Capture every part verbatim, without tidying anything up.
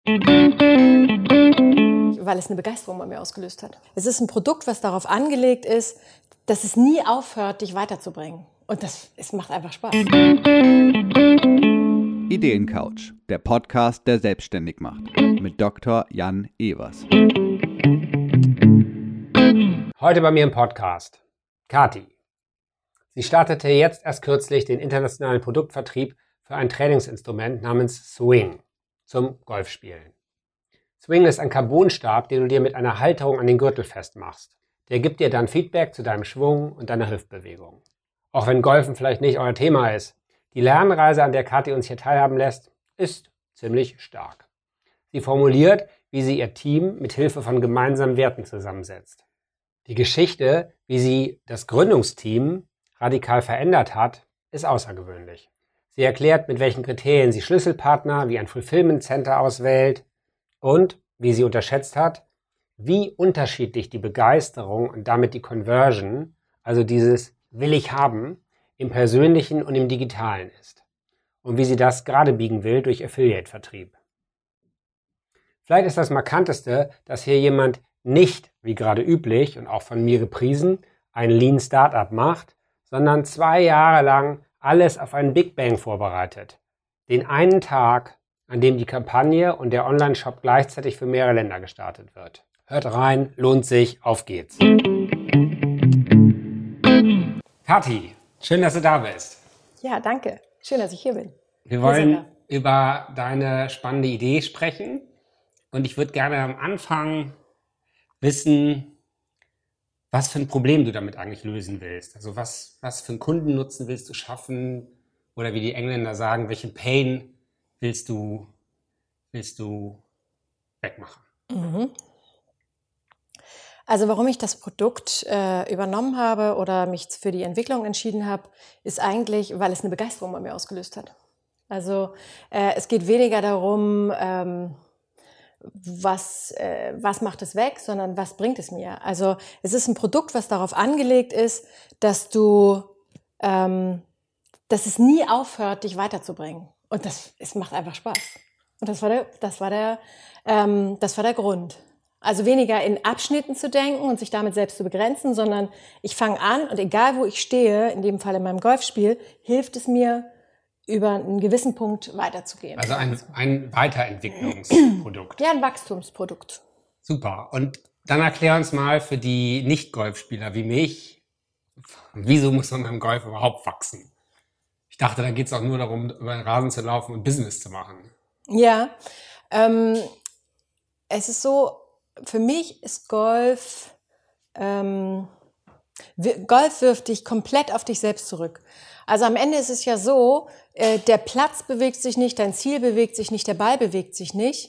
Weil es eine Begeisterung bei mir ausgelöst hat. Es ist ein Produkt, was darauf angelegt ist, dass es nie aufhört, dich weiterzubringen. Und das, es macht einfach Spaß. Ideencouch, der Podcast, der selbstständig macht. Mit Doktor Jan Evers. Heute bei mir im Podcast Kathi. Sie startete jetzt erst kürzlich den internationalen Produktvertrieb für ein Trainingsinstrument namens Swing zum Golfspielen. Swing ist ein Carbonstab, den du dir mit einer Halterung an den Gürtel festmachst. Der gibt dir dann Feedback zu deinem Schwung und deiner Hüftbewegung. Auch wenn Golfen vielleicht nicht euer Thema ist, die Lernreise, an der Kathi uns hier teilhaben lässt, ist ziemlich stark. Sie formuliert, wie sie ihr Team mit Hilfe von gemeinsamen Werten zusammensetzt. Die Geschichte, wie sie das Gründungsteam radikal verändert hat, ist außergewöhnlich. Sie erklärt, mit welchen Kriterien sie Schlüsselpartner wie ein Fulfillment Center auswählt und, wie sie unterschätzt hat, wie unterschiedlich die Begeisterung und damit die Conversion, also dieses Will ich haben, im Persönlichen und im Digitalen ist. Und wie sie das gerade biegen will durch Affiliate-Vertrieb. Vielleicht ist das Markanteste, dass hier jemand nicht, wie gerade üblich und auch von mir gepriesen, ein Lean Startup macht, sondern zwei Jahre lang alles auf einen Big Bang vorbereitet. Den einen Tag, an dem die Kampagne und der Online-Shop gleichzeitig für mehrere Länder gestartet wird. Hört rein, lohnt sich, auf geht's. Kathi, schön, dass du da bist. Ja, danke. Schön, dass ich hier bin. Wir wollen über deine spannende Idee sprechen und ich würde gerne am Anfang wissen, was für ein Problem du damit eigentlich lösen willst. Also was, was für einen Kundennutzen willst du schaffen oder wie die Engländer sagen, welchen Pain willst du, willst du wegmachen? Mhm. Also warum ich das Produkt äh, übernommen habe oder mich für die Entwicklung entschieden habe, ist eigentlich, weil es eine Begeisterung bei mir ausgelöst hat. Also äh, es geht weniger darum, ähm, was, äh, was macht es weg, sondern was bringt es mir. Also es ist ein Produkt, was darauf angelegt ist, dass du, ähm, dass es nie aufhört, dich weiterzubringen. Und das, es macht einfach Spaß. Und das war der, das war der, ähm, das war der Grund. Also weniger in Abschnitten zu denken und sich damit selbst zu begrenzen, sondern ich fange an und egal wo ich stehe, in dem Fall in meinem Golfspiel, hilft es mir, über einen gewissen Punkt weiterzugehen. Also ein, ein Weiterentwicklungsprodukt. Ja, ein Wachstumsprodukt. Super. Und dann erklär uns mal für die Nicht-Golfspieler wie mich, wieso muss man beim Golf überhaupt wachsen? Ich dachte, da geht es auch nur darum, über den Rasen zu laufen und Business zu machen. Ja, ähm, es ist so, für mich ist Golf, ähm, Golf wirft dich komplett auf dich selbst zurück. Also am Ende ist es ja so, äh, der Platz bewegt sich nicht, dein Ziel bewegt sich nicht, der Ball bewegt sich nicht.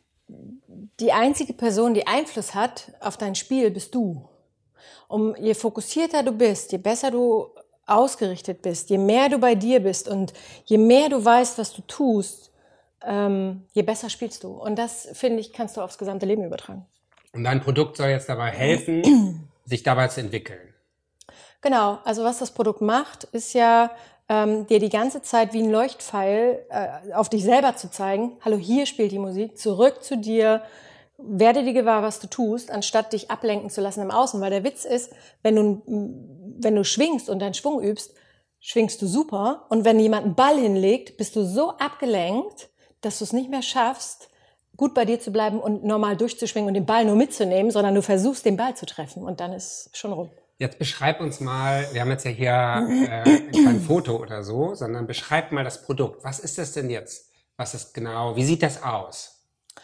Die einzige Person, die Einfluss hat auf dein Spiel, bist du. Um, je fokussierter du bist, je besser du ausgerichtet bist, je mehr du bei dir bist und je mehr du weißt, was du tust, ähm, je besser spielst du. Und das, finde ich, kannst du aufs gesamte Leben übertragen. Und dein Produkt soll jetzt dabei helfen, sich dabei zu entwickeln. Genau, also was das Produkt macht, ist ja, ähm, dir die ganze Zeit wie ein Leuchtpfeil äh, auf dich selber zu zeigen, hallo, hier spielt die Musik, zurück zu dir, werde dir gewahr, was du tust, anstatt dich ablenken zu lassen im Außen. Weil der Witz ist, wenn du, wenn du schwingst und deinen Schwung übst, schwingst du super. Und wenn jemand einen Ball hinlegt, bist du so abgelenkt, dass du es nicht mehr schaffst, gut bei dir zu bleiben und normal durchzuschwingen und den Ball nur mitzunehmen, sondern du versuchst, den Ball zu treffen und dann ist schon rum. Jetzt beschreib uns mal, wir haben jetzt ja hier äh, kein Foto oder so, sondern beschreib mal das Produkt. Was ist das denn jetzt? Was ist genau, wie sieht das aus?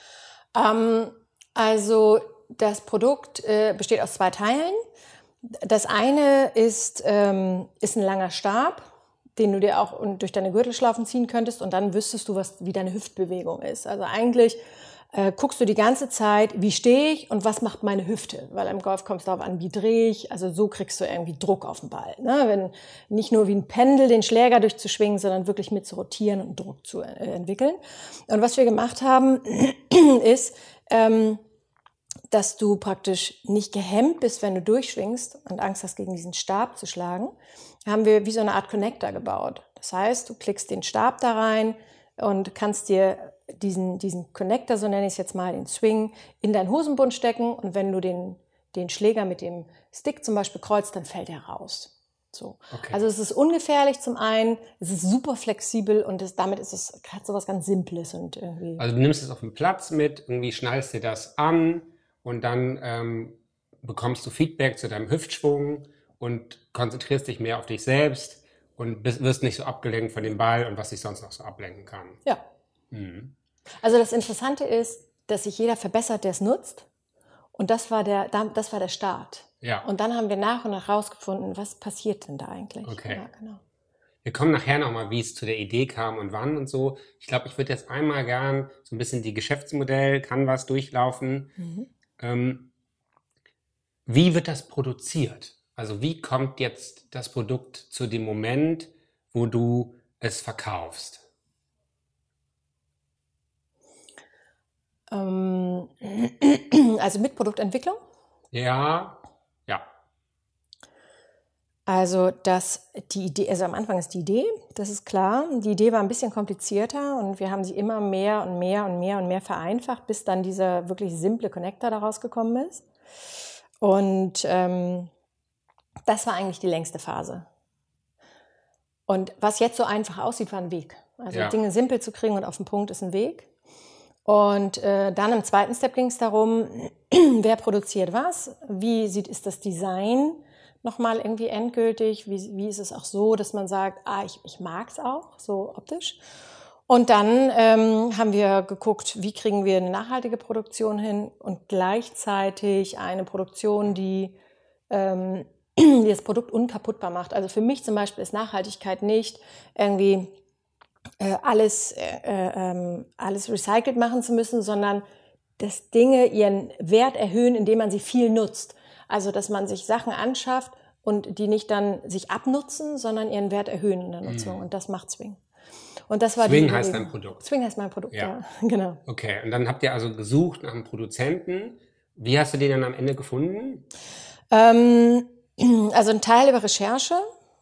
Ähm, also das Produkt äh, besteht aus zwei Teilen. Das eine ist, ähm, ist ein langer Stab, den du dir auch durch deine Gürtelschlaufen ziehen könntest und dann wüsstest du, was, wie deine Hüftbewegung ist. Also eigentlich äh, guckst du die ganze Zeit, wie stehe ich und was macht meine Hüfte? Weil im Golf kommt es darauf an, wie drehe ich. Also so kriegst du irgendwie Druck auf den Ball. Ne? Wenn, nicht nur wie ein Pendel den Schläger durchzuschwingen, sondern wirklich mit zu rotieren und Druck zu äh, entwickeln. Und was wir gemacht haben, ist, ähm, dass du praktisch nicht gehemmt bist, wenn du durchschwingst und Angst hast, gegen diesen Stab zu schlagen, haben wir wie so eine Art Connector gebaut. Das heißt, du klickst den Stab da rein und kannst dir diesen, diesen Connector, so nenne ich es jetzt mal, den Swing, in deinen Hosenbund stecken und wenn du den, den Schläger mit dem Stick zum Beispiel kreuzt, dann fällt er raus. So. Okay. Also es ist ungefährlich zum einen, es ist super flexibel und es, damit ist es hat so was ganz Simples. Und irgendwie. Also du nimmst es auf den Platz mit, irgendwie schnallst dir das an und dann ähm, bekommst du Feedback zu deinem Hüftschwung und konzentrierst dich mehr auf dich selbst und bist, wirst nicht so abgelenkt von dem Ball und was dich sonst noch so ablenken kann. Ja. Mhm. Also das Interessante ist, dass sich jeder verbessert, der es nutzt. Und das war der, das war der Start. Ja. Und dann haben wir nach und nach rausgefunden, was passiert denn da eigentlich. Okay. Ja, genau. Wir kommen nachher nochmal, wie es zu der Idee kam und wann und so. Ich glaube, ich würde jetzt einmal gern so ein bisschen die Geschäftsmodell, Canvas durchlaufen. Mhm. Ähm, wie wird das produziert? Also wie kommt jetzt das Produkt zu dem Moment, wo du es verkaufst? Ähm, also mit Produktentwicklung? Ja, ja. Also das, die Idee, also am Anfang ist die Idee, das ist klar. Die Idee war ein bisschen komplizierter und wir haben sie immer mehr und mehr und mehr und mehr vereinfacht, bis dann dieser wirklich simple Connector da rausgekommen ist. Und ähm, das war eigentlich die längste Phase. Und was jetzt so einfach aussieht, war ein Weg. Also ja. Dinge simpel zu kriegen und auf den Punkt ist ein Weg. Und äh, dann im zweiten Step ging es darum, wer produziert was, wie sieht ist das Design nochmal irgendwie endgültig, wie, wie ist es auch so, dass man sagt, ah, ich, ich mag es auch, so optisch. Und dann ähm, haben wir geguckt, wie kriegen wir eine nachhaltige Produktion hin und gleichzeitig eine Produktion, die, ähm, die das Produkt unkaputtbar macht. Also für mich zum Beispiel ist Nachhaltigkeit nicht irgendwie äh, alles, äh, äh, alles recycelt machen zu müssen, sondern dass Dinge ihren Wert erhöhen, indem man sie viel nutzt. Also, dass man sich Sachen anschafft und die nicht dann sich abnutzen, sondern ihren Wert erhöhen in der Nutzung. Mm. Und das macht Swing. Und das war Swing die, heißt dein Produkt? Swing heißt mein Produkt, ja. ja. Genau. Okay, und dann habt ihr also gesucht nach einem Produzenten. Wie hast du den dann am Ende gefunden? Ähm, also ein Teil über Recherche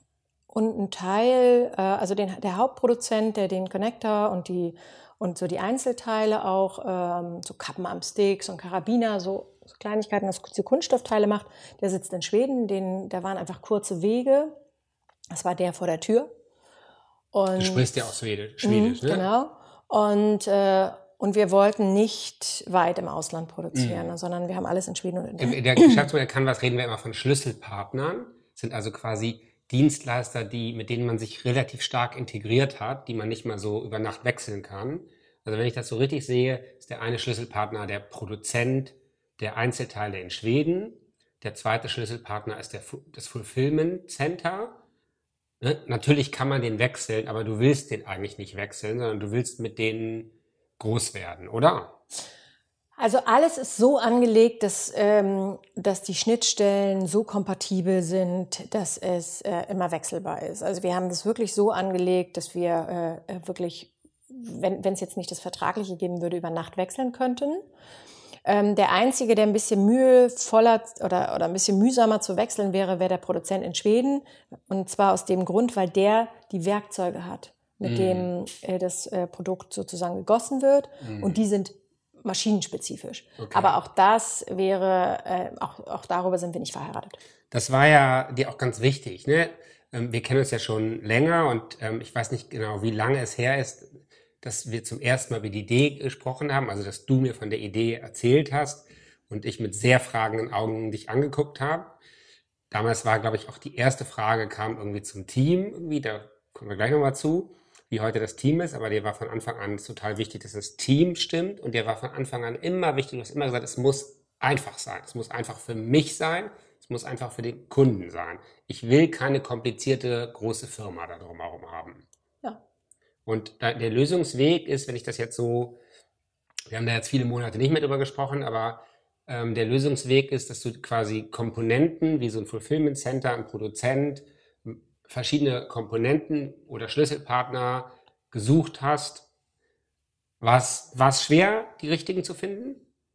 und ein Teil, äh, also den, der Hauptproduzent, der den Connector und die und so die Einzelteile auch, ähm, so Kappen am Stick, so ein Karabiner, so, so Kleinigkeiten, das die Kunststoffteile macht, der sitzt in Schweden, den, da waren einfach kurze Wege. Das war der vor der Tür. Und, du sprichst ja auch Schwedisch, Schwedisch, mh, ne? Genau. Und, äh, und wir wollten nicht weit im Ausland produzieren, mm. sondern wir haben alles in Schweden. Und in in der Geschäftsmodell Canvas reden wir immer von Schlüsselpartnern, sind also quasi Dienstleister, die, mit denen man sich relativ stark integriert hat, die man nicht mal so über Nacht wechseln kann. Also wenn ich das so richtig sehe, ist der eine Schlüsselpartner der Produzent der Einzelteile in Schweden. Der zweite Schlüsselpartner ist der, das Fulfillment Center. Ne? Natürlich kann man den wechseln, aber du willst den eigentlich nicht wechseln, sondern du willst mit denen groß werden, oder? Also alles ist so angelegt, dass, ähm, dass die Schnittstellen so kompatibel sind, dass es äh, immer wechselbar ist. Also wir haben das wirklich so angelegt, dass wir äh, wirklich, wenn es jetzt nicht das Vertragliche geben würde, über Nacht wechseln könnten. Ähm, der Einzige, der ein bisschen mühevoller oder, oder ein bisschen mühsamer zu wechseln wäre, wäre der Produzent in Schweden. Und zwar aus dem Grund, weil der die Werkzeuge hat, mit mm. dem äh, das äh, Produkt sozusagen gegossen wird. Mm. Und die sind maschinenspezifisch. Okay. Aber auch das wäre, äh, auch, auch darüber sind wir nicht verheiratet. Das war ja dir auch ganz wichtig, ne? Ähm, wir kennen uns ja schon länger und ähm, ich weiß nicht genau, wie lange es her ist, dass wir zum ersten Mal über die Idee gesprochen haben, also dass du mir von der Idee erzählt hast und ich mit sehr fragenden Augen dich angeguckt habe. Damals war, glaube ich, auch die erste Frage kam irgendwie zum Team, irgendwie, da kommen wir gleich nochmal zu, wie heute das Team ist, aber dir war von Anfang an total wichtig, dass das Team stimmt und dir war von Anfang an immer wichtig, du hast immer gesagt, es muss einfach sein, es muss einfach für mich sein, es muss einfach für den Kunden sein. Ich will keine komplizierte große Firma da drumherum haben. Ja. Und der Lösungsweg ist, wenn ich das jetzt so, wir haben da jetzt viele Monate nicht mehr drüber gesprochen, aber ähm, der Lösungsweg ist, dass du quasi Komponenten wie so ein Fulfillment Center, ein Produzent, verschiedene Komponenten oder Schlüsselpartner gesucht hast. War es schwer, die richtigen zu finden?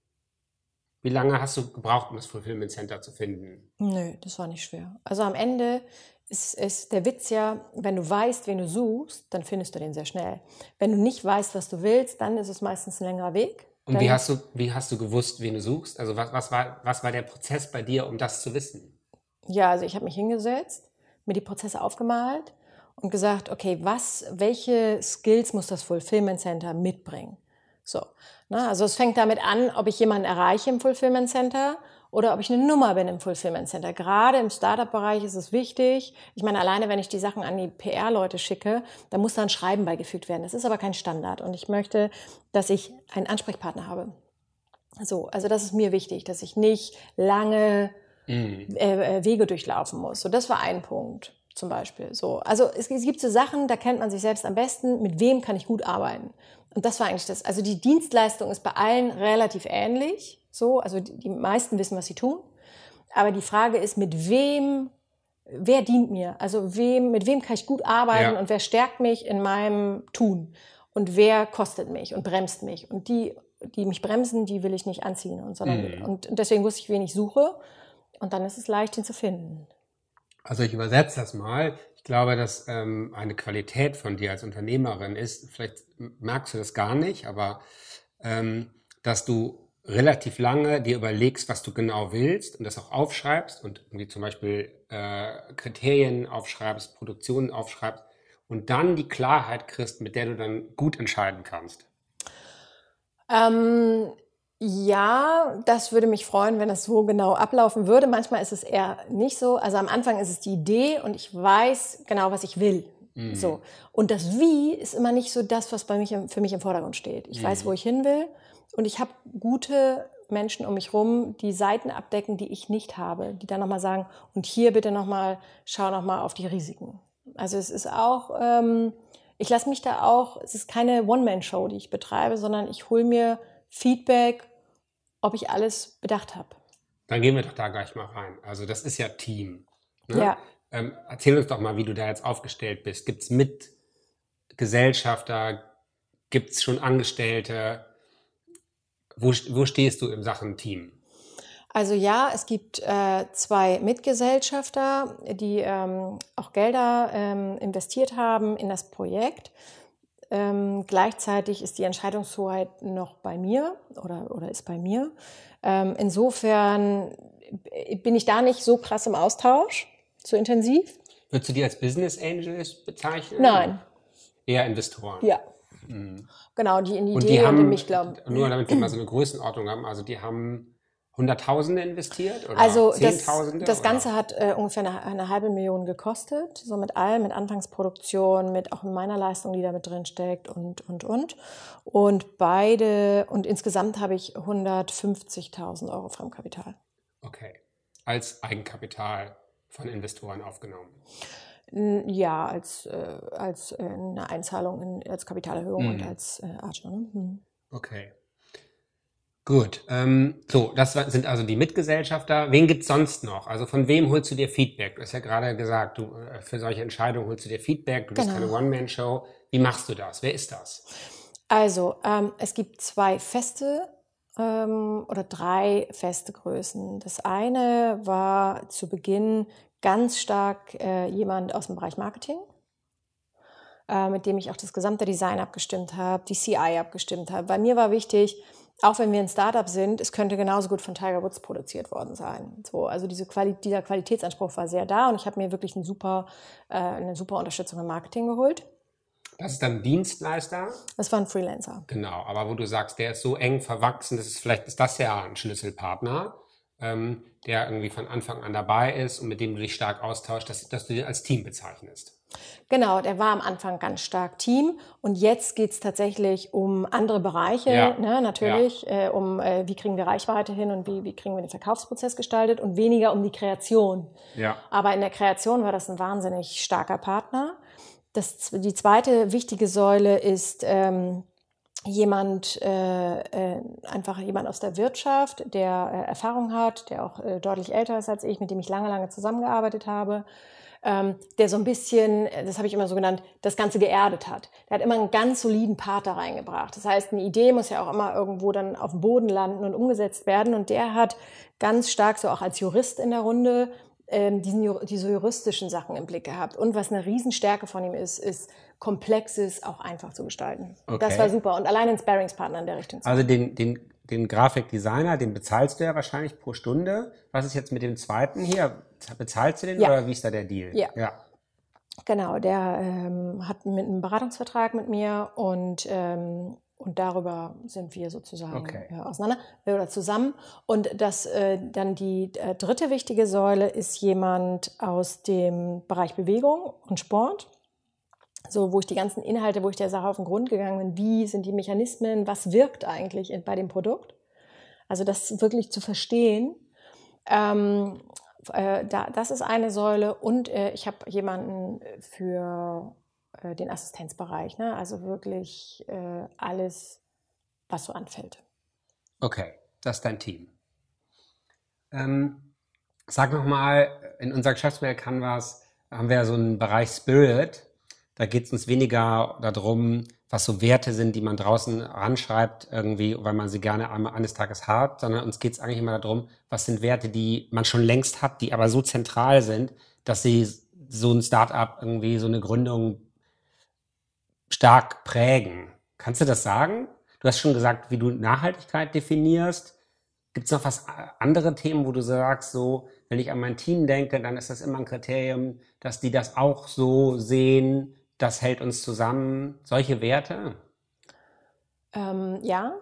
Wie lange hast du gebraucht, um das Fulfillment Center zu finden? Nö, das war nicht schwer. Also am Ende ist, ist der Witz ja, wenn du weißt, wen du suchst, dann findest du den sehr schnell. Wenn du nicht weißt, was du willst, dann ist es meistens ein längerer Weg. Und dann, wie hast du, wie hast du gewusst, wen du suchst? Also was, was, war, was war der Prozess bei dir, um das zu wissen? Ja, also ich habe mich hingesetzt, mir die Prozesse aufgemalt und gesagt, okay, was, welche Skills muss das Fulfillment Center mitbringen? So, ne? Also es fängt damit an, ob ich jemanden erreiche im Fulfillment Center oder ob ich eine Nummer bin im Fulfillment Center. Gerade im Startup-Bereich ist es wichtig. Ich meine, alleine wenn ich die Sachen an die P R-Leute schicke, dann muss da ein Schreiben beigefügt werden. Das ist aber kein Standard. Und ich möchte, dass ich einen Ansprechpartner habe. So, also das ist mir wichtig, dass ich nicht lange mhm. äh, Wege durchlaufen muss. So, das war ein Punkt zum Beispiel. So, also es, es gibt so Sachen, da kennt man sich selbst am besten. Mit wem kann ich gut arbeiten? Und das war eigentlich das. Also die Dienstleistung ist bei allen relativ ähnlich. So, also die, die meisten wissen, was sie tun. Aber die Frage ist, mit wem, wer dient mir? Also wem, mit wem kann ich gut arbeiten ja. und wer stärkt mich in meinem Tun? Und wer kostet mich und bremst mich? Und die, die mich bremsen, die will ich nicht anziehen. Und, sondern, mhm. und deswegen wusste ich, wen ich suche. Und dann ist es leicht, ihn zu finden. Also ich übersetze das mal. Ich glaube, dass ähm, eine Qualität von dir als Unternehmerin ist, vielleicht merkst du das gar nicht, aber ähm, dass du relativ lange dir überlegst, was du genau willst und das auch aufschreibst und irgendwie zum Beispiel äh, Kriterien aufschreibst, Produktionen aufschreibst und dann die Klarheit kriegst, mit der du dann gut entscheiden kannst. Ähm... Ja, das würde mich freuen, wenn es so genau ablaufen würde. Manchmal ist es eher nicht so. Also am Anfang ist es die Idee und ich weiß genau, was ich will. Mhm. So. Und das Wie ist immer nicht so das, was bei mich, für mich im Vordergrund steht. Ich mhm. weiß, wo ich hin will und ich habe gute Menschen um mich rum, die Seiten abdecken, die ich nicht habe, die dann nochmal sagen, und hier bitte nochmal, schau nochmal auf die Risiken. Also es ist auch, ähm, ich lasse mich da auch, es ist keine One-Man-Show, die ich betreibe, sondern ich hole mir Feedback, ob ich alles bedacht habe. Dann gehen wir doch da gleich mal rein. Also das ist ja Team. Ne? Ja. Ähm, erzähl uns doch mal, wie du da jetzt aufgestellt bist. Gibt es Mitgesellschafter? Gibt es schon Angestellte? Wo, wo stehst du in Sachen Team? Also ja, es gibt äh, zwei Mitgesellschafter, die ähm, auch Gelder ähm, investiert haben in das Projekt. Ähm, gleichzeitig ist die Entscheidungshoheit noch bei mir oder, oder ist bei mir. Ähm, insofern bin ich da nicht so krass im Austausch, so intensiv. Würdest du die als Business Angels bezeichnen? Nein. Eher Investoren? Ja. Mhm. Genau, die in die und Idee die haben, und in mich glauben. Nur damit wir mal so eine Größenordnung haben, also die haben Hunderttausende investiert oder also Zehntausende? Das, das oder? Ganze hat äh, ungefähr eine, eine halbe Million gekostet, so mit allem, mit Anfangsproduktion, mit auch meiner Leistung, die da mit drin steckt und, und, und. Und beide, und insgesamt habe ich hundertfünfzigtausend Euro Fremdkapital. Okay, als Eigenkapital von Investoren aufgenommen? Ja, als, äh, als äh, eine Einzahlung, in, als Kapitalerhöhung mhm. und als äh, Archer. Ne? Mhm. Okay. Gut, ähm, so, das sind also die Mitgesellschafter. Wen gibt's sonst noch? Also von wem holst du dir Feedback? Du hast ja gerade gesagt, du für solche Entscheidungen holst du dir Feedback. Du bist genau. keine One-Man-Show. Wie machst du das? Wer ist das? Also, ähm, es gibt zwei feste ähm, oder drei feste Größen. Das eine war zu Beginn ganz stark äh, jemand aus dem Bereich Marketing, äh, mit dem ich auch das gesamte Design abgestimmt habe, die C I abgestimmt habe. Bei mir war wichtig, auch wenn wir ein Startup sind, es könnte genauso gut von Tiger Woods produziert worden sein. So, also diese Quali- dieser Qualitätsanspruch war sehr da und ich habe mir wirklich eine super, äh, eine super Unterstützung im Marketing geholt. Das ist dann ein Dienstleister? Das war ein Freelancer. Genau, aber wo du sagst, der ist so eng verwachsen, das ist vielleicht ist das ja ein Schlüsselpartner, ähm, der irgendwie von Anfang an dabei ist und mit dem du dich stark austauschst, dass, dass du den als Team bezeichnest. Genau, der war am Anfang ganz stark Team und jetzt geht's tatsächlich um andere Bereiche, ja. ne, natürlich, ja. äh, um äh, wie kriegen wir Reichweite hin und wie, wie kriegen wir den Verkaufsprozess gestaltet und weniger um die Kreation. Ja. Aber in der Kreation war das ein wahnsinnig starker Partner. Das, die zweite wichtige Säule ist ähm, jemand, äh, äh, einfach jemand aus der Wirtschaft, der äh, Erfahrung hat, der auch äh, deutlich älter ist als ich, mit dem ich lange, lange zusammengearbeitet habe. Ähm, der so ein bisschen, das habe ich immer so genannt, das Ganze geerdet hat. Der hat immer einen ganz soliden Part da reingebracht. Das heißt, eine Idee muss ja auch immer irgendwo dann auf dem Boden landen und umgesetzt werden. Und der hat ganz stark, so auch als Jurist in der Runde, ähm, diesen, diese juristischen Sachen im Blick gehabt. Und was eine Riesenstärke von ihm ist, ist, Komplexes auch einfach zu gestalten. Okay. Das war super. Und allein ein Sparringspartner in der Richtung zu Also haben. den, den, den Grafikdesigner, den bezahlst du ja wahrscheinlich pro Stunde. Was ist jetzt mit dem zweiten hier? Bezahlst du den Ja. oder wie ist da der Deal? Ja. ja. Genau, der ähm, hat mit einem Beratungsvertrag mit mir und, ähm, und darüber sind wir sozusagen Okay. äh, auseinander äh, oder zusammen. Und das äh, dann die äh, dritte wichtige Säule ist jemand aus dem Bereich Bewegung und Sport. So, wo ich die ganzen Inhalte, wo ich der Sache auf den Grund gegangen bin, wie sind die Mechanismen, was wirkt eigentlich in, bei dem Produkt? Also das wirklich zu verstehen. Ähm, äh, da, das ist eine Säule und äh, ich habe jemanden für äh, den Assistenzbereich, ne? Also wirklich äh, alles, was so anfällt. Okay, das ist dein Team. Ähm, sag nochmal, in unserer Geschäftsmodell Canvas haben wir so einen Bereich Spirit. Da geht es uns weniger darum, was so Werte sind, die man draußen ranschreibt, irgendwie, weil man sie gerne einmal eines Tages hat, sondern uns geht es eigentlich immer darum, was sind Werte, die man schon längst hat, die aber so zentral sind, dass sie so ein Startup irgendwie, so eine Gründung stark prägen. Kannst du das sagen? Du hast schon gesagt, wie du Nachhaltigkeit definierst. Gibt es noch was andere Themen, wo du sagst, so, wenn ich an mein Team denke, dann ist das immer ein Kriterium, dass die das auch so sehen, das hält uns zusammen. Solche Werte? Ähm, ja,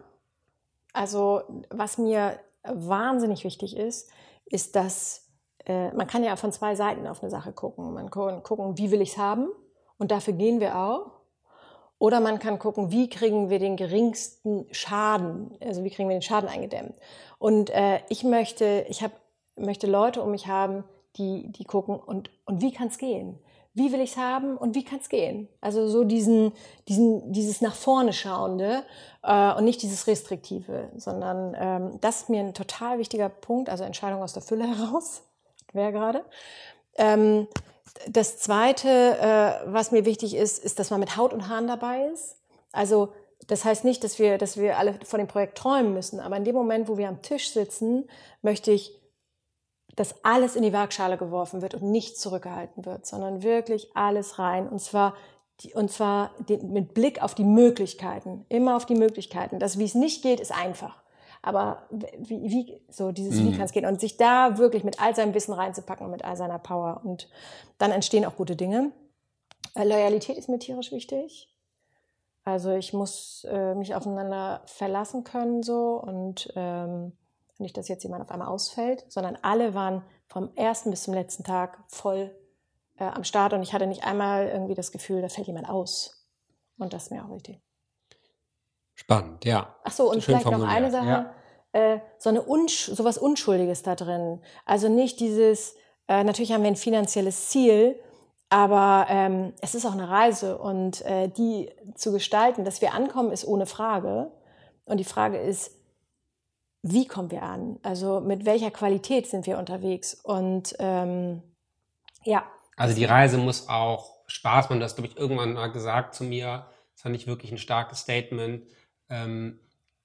also was mir wahnsinnig wichtig ist, ist, dass äh, man kann ja von zwei Seiten auf eine Sache gucken. Man kann gucken, wie will ich es haben und dafür gehen wir auch. Oder man kann gucken, wie kriegen wir den geringsten Schaden, also wie kriegen wir den Schaden eingedämmt. Und äh, ich möchte, ich hab, möchte Leute um mich haben, die, die gucken, und, und wie kann es gehen? Wie will ich es haben und wie kann es gehen? Also so diesen, diesen, dieses nach vorne schauende äh, und nicht dieses restriktive, sondern ähm, das ist mir ein total wichtiger Punkt, also Entscheidung aus der Fülle heraus, wer gerade. Ähm, Das Zweite, äh, was mir wichtig ist, ist, dass man mit Haut und Haaren dabei ist. Also das heißt nicht, dass wir, dass wir alle von dem Projekt träumen müssen, aber in dem Moment, wo wir am Tisch sitzen, möchte ich, dass alles in die Waagschale geworfen wird und nichts zurückgehalten wird, sondern wirklich alles rein. Und zwar, die, und zwar den, mit Blick auf die Möglichkeiten, immer auf die Möglichkeiten. Das, wie es nicht geht, ist einfach. Aber wie, wie so dieses, mhm. wie kann es gehen? Und sich da wirklich mit all seinem Wissen reinzupacken, mit all seiner Power. Und dann entstehen auch gute Dinge. Äh, Loyalität ist mir tierisch wichtig. Also ich muss äh, mich aufeinander verlassen können so und ähm, nicht, dass jetzt jemand auf einmal ausfällt, sondern alle waren vom ersten bis zum letzten Tag voll äh, am Start und ich hatte nicht einmal irgendwie das Gefühl, da fällt jemand aus. Und das ist mir auch wichtig. Spannend, ja. Ach so, und Schön vielleicht noch eine Sache, ja. äh, so eine Unsch- sowas Unschuldiges da drin. Also nicht dieses, äh, natürlich haben wir ein finanzielles Ziel, aber ähm, es ist auch eine Reise und äh, die zu gestalten, dass wir ankommen, ist ohne Frage. Und die Frage ist, wie kommen wir an? Also mit welcher Qualität sind wir unterwegs? Und ähm, ja. Also die Reise muss auch Spaß machen. Du hast, glaube ich, irgendwann mal gesagt zu mir, das fand ich wirklich ein starkes Statement, ähm,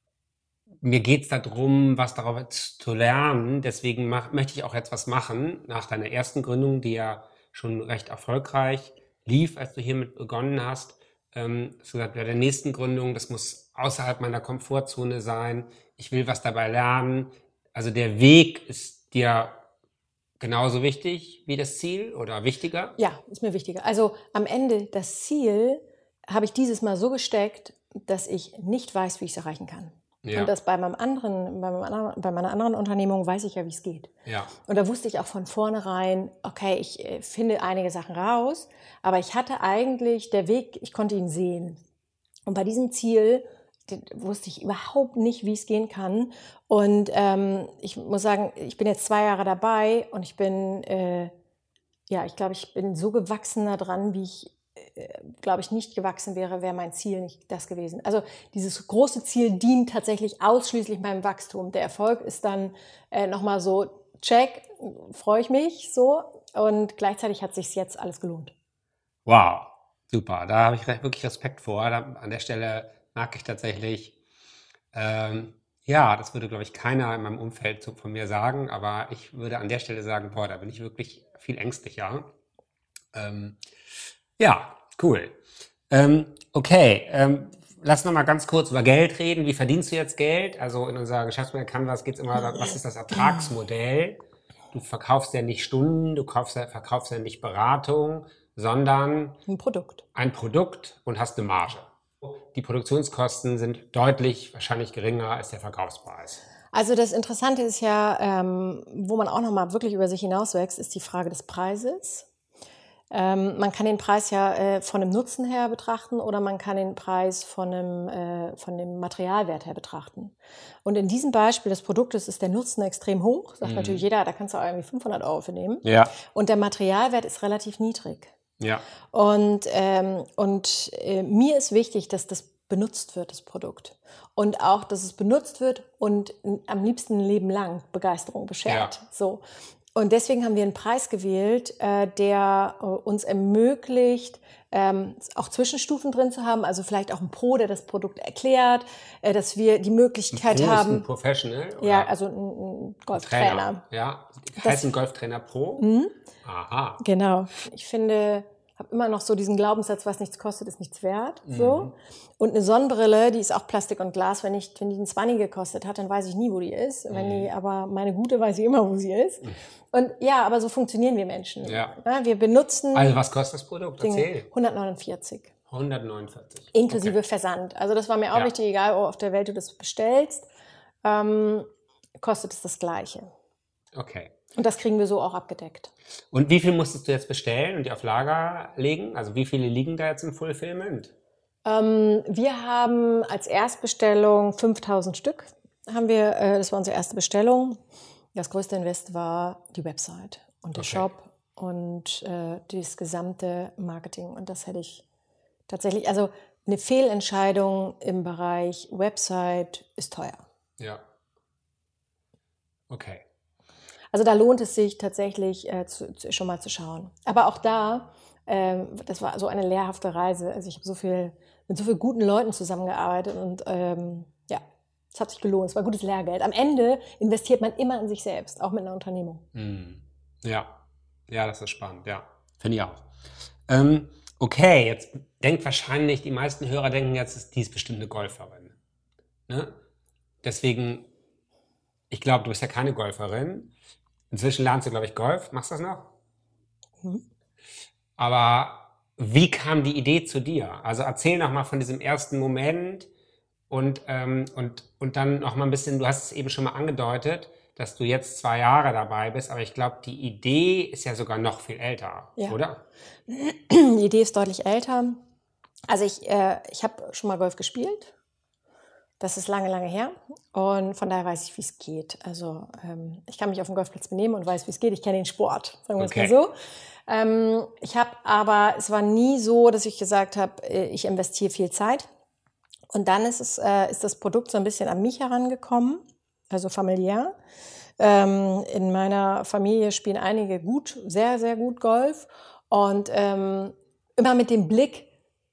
mir geht es darum, was daraus zu lernen. Deswegen mach, möchte ich auch etwas machen nach deiner ersten Gründung, die ja schon recht erfolgreich lief, als du hiermit begonnen hast. Ähm, hast gesagt, bei der nächsten Gründung, das muss außerhalb meiner Komfortzone sein. Ich will was dabei lernen. Also der Weg ist dir genauso wichtig wie das Ziel oder wichtiger? Ja, ist mir wichtiger. Also am Ende, das Ziel habe ich dieses Mal so gesteckt, dass ich nicht weiß, wie ich es erreichen kann. Ja. Und das bei meinem anderen, bei, meinem anderen, bei meiner anderen Unternehmung weiß ich ja, wie es geht. Ja. Und da wusste ich auch von vornherein, okay, ich äh, finde einige Sachen raus, aber ich hatte eigentlich, der Weg, ich konnte ihn sehen. Und bei diesem Ziel wusste ich überhaupt nicht, wie es gehen kann. Und ähm, ich muss sagen, ich bin jetzt zwei Jahre dabei und ich bin, äh, ja, ich glaube, ich bin so gewachsener dran, wie ich, äh, glaube ich, nicht gewachsen wäre, wäre mein Ziel nicht das gewesen. Also dieses große Ziel dient tatsächlich ausschließlich meinem Wachstum. Der Erfolg ist dann äh, nochmal so, check, freue ich mich so. Und gleichzeitig hat sich jetzt alles gelohnt. Wow, super. Da habe ich wirklich Respekt vor. Da, an der Stelle mag ich tatsächlich ähm, Ja, das würde, glaube ich, keiner in meinem Umfeld so von mir sagen, aber ich würde an der Stelle sagen, boah, da bin ich wirklich viel ängstlicher. Ähm, ja, cool. Ähm, okay, ähm, lass noch mal ganz kurz über Geld reden. Wie verdienst du jetzt Geld? Also in unserer Geschäftsmodell Canvas geht es immer, was ist das Ertragsmodell? Du verkaufst ja nicht Stunden, du kaufst ja, verkaufst ja nicht Beratung, sondern Ein Produkt. ein Produkt und hast eine Marge. Die Produktionskosten sind deutlich wahrscheinlich geringer als der Verkaufspreis. Also das Interessante ist ja, ähm, wo man auch nochmal wirklich über sich hinauswächst, ist die Frage des Preises. Ähm, man kann den Preis ja äh, von dem Nutzen her betrachten oder man kann den Preis von dem, äh, von dem Materialwert her betrachten. Und in diesem Beispiel des Produktes ist der Nutzen extrem hoch. Sagt Mhm. natürlich jeder, da kannst du auch irgendwie fünfhundert Euro für nehmen. Ja, Und der Materialwert ist relativ niedrig. ja, Und, ähm, und äh, mir ist wichtig, dass das benutzt wird, das Produkt. Und auch, dass es benutzt wird und n- am liebsten ein Leben lang Begeisterung beschert. Ja. So. Und deswegen haben wir einen Preis gewählt, äh, der äh, uns ermöglicht, ähm, auch Zwischenstufen drin zu haben, also vielleicht auch ein Pro, der das Produkt erklärt, äh, dass wir die Möglichkeit Pro ist haben. ein Professional oder Ja, also ein, ein Golftrainer. Trainer. Ja, heißt ein Golftrainer Pro? Aha. Genau. Ich finde, habe immer noch so diesen Glaubenssatz, was nichts kostet, ist nichts wert. So. Und eine Sonnenbrille, die ist auch Plastik und Glas. Wenn ich, wenn die einen Zwanni gekostet hat, dann weiß ich nie, wo die ist. Wenn die, aber meine gute weiß ich immer, wo sie ist. Und ja, aber so funktionieren wir Menschen. Ja. Ja, wir benutzen Also was kostet das Produkt? Dinge Erzähl. hundertneunundvierzig. hundertneunundvierzig. Inklusive Okay. Versand. Also das war mir auch Ja. wichtig, egal wo auf der Welt du das bestellst, ähm, kostet es das Gleiche. Okay. Und das kriegen wir so auch abgedeckt. Und wie viel musstest du jetzt bestellen und die auf Lager legen? Also wie viele liegen da jetzt im Fulfillment? Ähm, wir haben als Erstbestellung fünftausend Stück. Haben wir, äh, das war unsere erste Bestellung. Das größte Invest war die Website und der Okay. Shop und äh, das gesamte Marketing. Und das hätte ich tatsächlich, also eine Fehlentscheidung im Bereich Website ist teuer. Ja. Okay. Also da lohnt es sich tatsächlich äh, zu, zu, schon mal zu schauen. Aber auch da, ähm, das war so eine lehrhafte Reise. Also ich habe so viel mit so vielen guten Leuten zusammengearbeitet und ähm, ja, es hat sich gelohnt. Es war gutes Lehrgeld. Am Ende investiert man immer in sich selbst, auch mit einer Unternehmung. Hm. Ja. Ja, das ist spannend. Ja. Finde ich auch. Ähm, okay, jetzt denkt wahrscheinlich, die meisten Hörer denken jetzt, die ist bestimmt eine Golferin. Ne? Deswegen, ich glaube, du bist ja keine Golferin. Inzwischen lernst du, glaube ich, Golf. Machst du das noch? Mhm. Aber wie kam die Idee zu dir? Also erzähl noch mal von diesem ersten Moment und, ähm, und, und dann noch mal ein bisschen, du hast es eben schon mal angedeutet, dass du jetzt zwei Jahre dabei bist, aber ich glaube, die Idee ist ja sogar noch viel älter, Ja. oder? Die Idee ist deutlich älter. Also ich, äh, ich habe schon mal Golf gespielt. Das ist lange, lange her. Und von daher weiß ich, wie es geht. Also ähm, ich kann mich auf dem Golfplatz benehmen und weiß, wie es geht. Ich kenne den Sport, sagen wir es Okay. mal so. Ähm, ich habe aber, es war nie so, dass ich gesagt habe, äh, ich investiere viel Zeit. Und dann ist, es, äh, ist das Produkt so ein bisschen an mich herangekommen, also familiär. Ähm, in meiner Familie spielen einige gut, sehr, sehr gut Golf. Und ähm, immer mit dem Blick,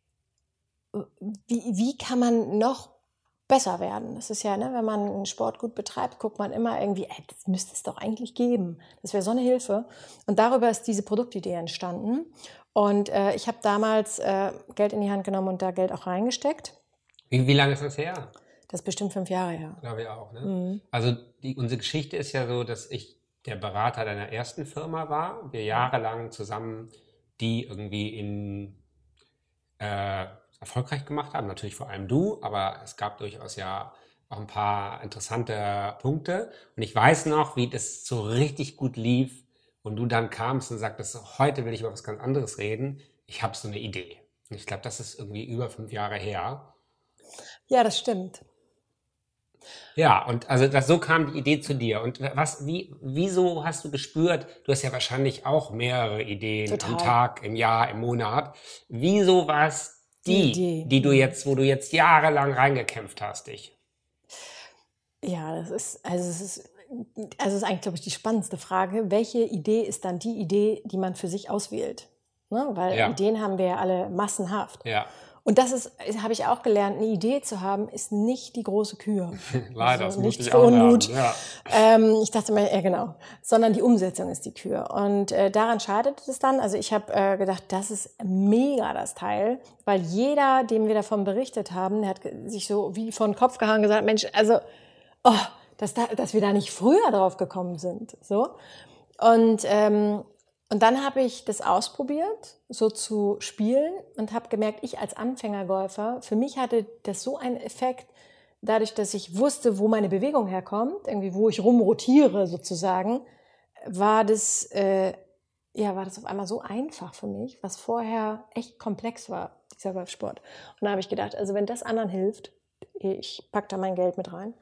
wie, wie kann man noch besser werden. Das ist ja, ne, wenn man einen Sport gut betreibt, guckt man immer irgendwie, ey, das müsste es doch eigentlich geben. Das wäre so eine Hilfe. Und darüber ist diese Produktidee entstanden. Und äh, ich habe damals äh, Geld in die Hand genommen und da Geld auch reingesteckt. Wie, wie lange ist das her? Das ist bestimmt fünf Jahre her. Glaube ich auch. Ne? Mhm. Also die, unsere Geschichte ist ja so, dass ich der Berater deiner ersten Firma war. Wir jahrelang zusammen die irgendwie in äh, erfolgreich gemacht haben. Natürlich vor allem du, aber es gab durchaus ja auch ein paar interessante Punkte. Und ich weiß noch, wie das so richtig gut lief und du dann kamst und sagtest, heute will ich über was ganz anderes reden. Ich habe so eine Idee. Und ich glaube, das ist irgendwie über fünf Jahre her. Ja, das stimmt. Ja, und also das, so kam die Idee zu dir. Und was, wie, wieso hast du gespürt, du hast ja wahrscheinlich auch mehrere Ideen Total. am Tag, im Jahr, im Monat. Wieso war es die, Die Idee. die du jetzt, wo du jetzt jahrelang reingekämpft hast, dich? Ja, das ist, also es ist, also es ist eigentlich, glaube ich, die spannendste Frage. Welche Idee ist dann die Idee, die man für sich auswählt? Ne? Weil Ja. Ideen haben wir ja alle massenhaft. Ja, Und das ist, habe ich auch gelernt, eine Idee zu haben, ist nicht die große Kür. Leider, also das nicht muss ich für auch Unmut. lernen, ja. Ähm, ich dachte mir, ja genau, sondern die Umsetzung ist die Kür. Und äh, daran scheitert es dann. Also ich habe äh, gedacht, das ist mega das Teil, weil jeder, dem wir davon berichtet haben, der hat sich so wie vor den Kopf gehauen und gesagt, Mensch, also, oh, dass, da, dass wir da nicht früher drauf gekommen sind. So. Und ähm, Und dann habe ich das ausprobiert, so zu spielen und habe gemerkt, ich als Anfängergolfer, für mich hatte das so einen Effekt, dadurch, dass ich wusste, wo meine Bewegung herkommt, irgendwie wo ich rumrotiere sozusagen, war das, äh, ja, war das auf einmal so einfach für mich, was vorher echt komplex war, dieser Golfsport. Und da habe ich gedacht, also wenn das anderen hilft, ich packe da mein Geld mit rein.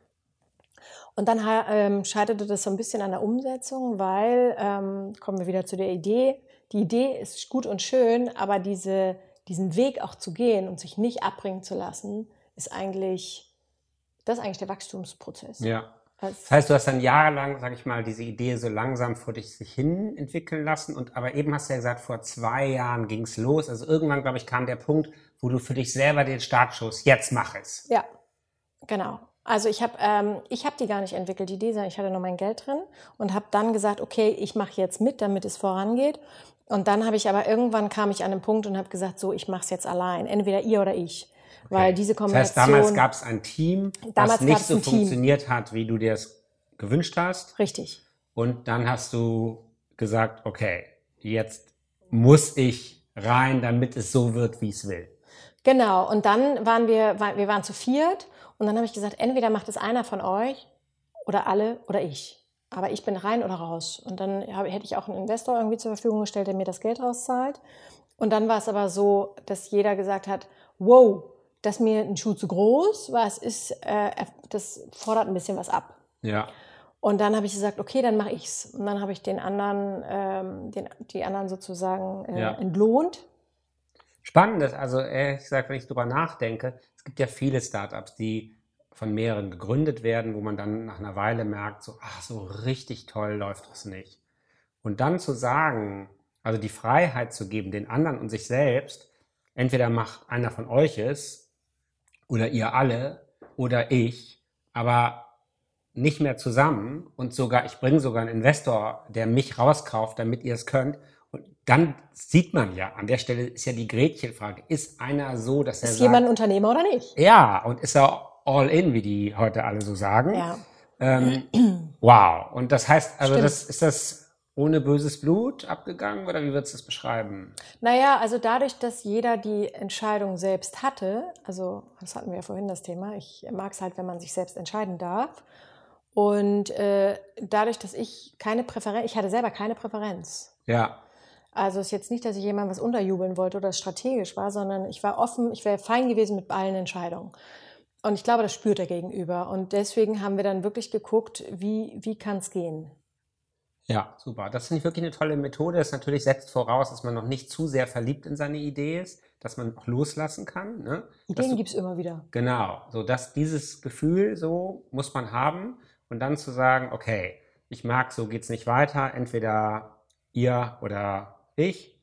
Und dann ähm, scheiterte das so ein bisschen an der Umsetzung, weil, ähm, kommen wir wieder zu der Idee, die Idee ist gut und schön, aber diese, diesen Weg auch zu gehen und sich nicht abbringen zu lassen, ist eigentlich, das ist eigentlich der Wachstumsprozess. Ja. Also, Das heißt, du hast dann jahrelang, sag ich mal, diese Idee so langsam vor dich sich hin entwickeln lassen. Und aber eben hast du ja gesagt, vor zwei Jahren ging es los. Also irgendwann, glaube ich, kam der Punkt, wo du für dich selber den Startschuss, jetzt mach es. Ja, genau. Also ich habe ähm, ich hab die gar nicht entwickelt, die Idee, sondern ich hatte nur mein Geld drin und habe dann gesagt, okay, ich mache jetzt mit, damit es vorangeht. Und dann habe ich aber irgendwann kam ich an den Punkt und habe gesagt, so, ich mache es jetzt allein, entweder ihr oder ich. Okay. Weil diese Kombination... Das heißt, damals gab es ein Team, das nicht so funktioniert Team. hat, wie du dir es gewünscht hast. Richtig. Und dann hast du gesagt, okay, jetzt muss ich rein, damit es so wird, wie es will. Genau. Und dann waren wir, wir waren zu viert. Und dann habe ich gesagt, entweder macht es einer von euch oder alle oder ich. Aber ich bin rein oder raus. Und dann habe, hätte ich auch einen Investor irgendwie zur Verfügung gestellt, der mir das Geld rauszahlt. Und dann war es aber so, dass jeder gesagt hat, wow, das ist mir ein Schuh zu groß, weil es ist, äh, das fordert ein bisschen was ab. Ja. Und dann habe ich gesagt, okay, dann mache ich's. Und dann habe ich den anderen, ähm, den, die anderen sozusagen äh, ja. entlohnt. Spannend ist, also ehrlich gesagt, wenn ich drüber nachdenke, es gibt ja viele Startups, die von mehreren gegründet werden, wo man dann nach einer Weile merkt, so, ach, so richtig toll läuft das nicht. Und dann zu sagen, also die Freiheit zu geben, den anderen und sich selbst, entweder macht einer von euch es oder ihr alle oder ich, aber nicht mehr zusammen und sogar, ich bringe sogar einen Investor, der mich rauskauft, damit ihr es könnt. Und dann sieht man ja, an der Stelle ist ja die Gretchenfrage, ist einer so, dass er sagt... Ist sagt, jemand ein Unternehmer oder nicht? Ja, und ist er all in, wie die heute alle so sagen. Ja. Ähm, wow. Und das heißt, also Stimmt. das, ist das ohne böses Blut abgegangen oder wie würdest du das beschreiben? Naja, also dadurch, dass jeder die Entscheidung selbst hatte, also das hatten wir ja vorhin das Thema, ich mag es halt, wenn man sich selbst entscheiden darf. Und äh, dadurch, dass ich keine Präferenz, ich hatte selber keine Präferenz. Ja. Also es ist jetzt nicht, dass ich jemandem was unterjubeln wollte oder es strategisch war, sondern ich war offen, ich wäre fein gewesen mit allen Entscheidungen. Und ich glaube, das spürt der Gegenüber. Und deswegen haben wir dann wirklich geguckt, wie, wie kann es gehen. Ja, super. Das finde ich wirklich eine tolle Methode. Das natürlich setzt voraus, dass man noch nicht zu sehr verliebt in seine Idee ist, dass man auch loslassen kann. Ne? Ideen gibt es immer wieder. Genau. So, dass dieses Gefühl, so muss man haben und dann zu sagen, okay, ich mag, so geht's nicht weiter. Entweder ihr oder ich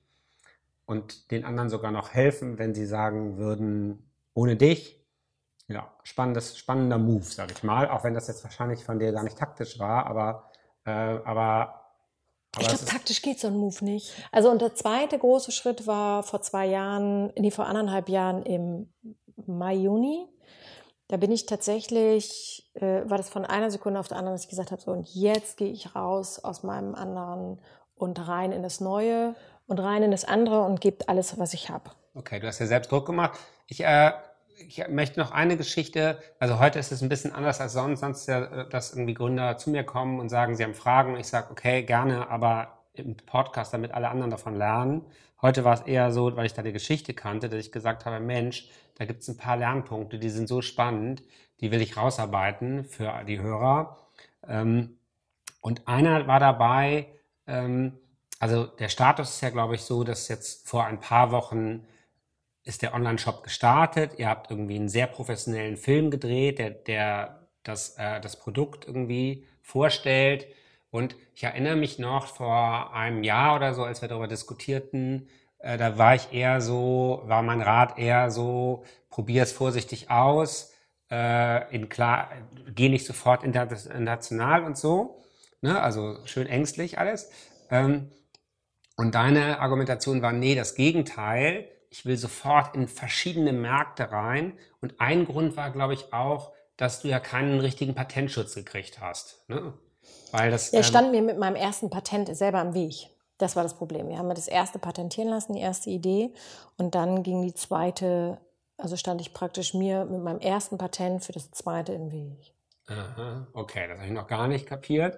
und den anderen sogar noch helfen, wenn sie sagen würden, ohne dich. Ja, spannendes, spannender Move, sag ich mal, auch wenn das jetzt wahrscheinlich von dir gar nicht taktisch war, aber, äh, aber, aber ich glaube, taktisch geht so ein Move nicht. Also und der zweite große Schritt war vor zwei Jahren, nee, vor anderthalb Jahren im Mai, Juni. Da bin ich tatsächlich, äh, war das von einer Sekunde auf der anderen, dass ich gesagt habe, so und jetzt gehe ich raus aus meinem anderen und rein in das Neue und rein in das andere und gebe alles, was ich habe. Okay, du hast ja selbst Druck gemacht. Ich, äh, ich möchte noch eine Geschichte, also heute ist es ein bisschen anders als sonst, sonst ist ja, dass irgendwie Gründer zu mir kommen und sagen, sie haben Fragen und ich sage, okay, gerne, aber im Podcast, damit alle anderen davon lernen. Heute war es eher so, weil ich da die Geschichte kannte, dass ich gesagt habe, Mensch, da gibt es ein paar Lernpunkte, die sind so spannend, die will ich rausarbeiten für die Hörer. Und einer war dabei, also der Status ist ja, glaube ich, so, dass jetzt vor ein paar Wochen ist der Online-Shop gestartet. Ihr habt irgendwie einen sehr professionellen Film gedreht, der, der das, äh, das Produkt irgendwie vorstellt. Und ich erinnere mich noch vor einem Jahr oder so, als wir darüber diskutierten, Äh, da war ich eher so, war mein Rat eher so, probier es vorsichtig aus, äh, in klar, geh nicht sofort international und so, ne? Also schön ängstlich alles. Ähm, und deine Argumentation war, nee, das Gegenteil. Ich will sofort in verschiedene Märkte rein. Und ein Grund war, glaube ich, auch, dass du ja keinen richtigen Patentschutz gekriegt hast. Ne? Weil das, Ja, ich ähm, stand mir mit meinem ersten Patent selber am Weg. Das war das Problem. Wir haben mir das erste patentieren lassen, die erste Idee. Und dann ging die zweite, also stand ich praktisch mir mit meinem ersten Patent für das zweite im Weg. aha, okay, das habe ich noch gar nicht kapiert.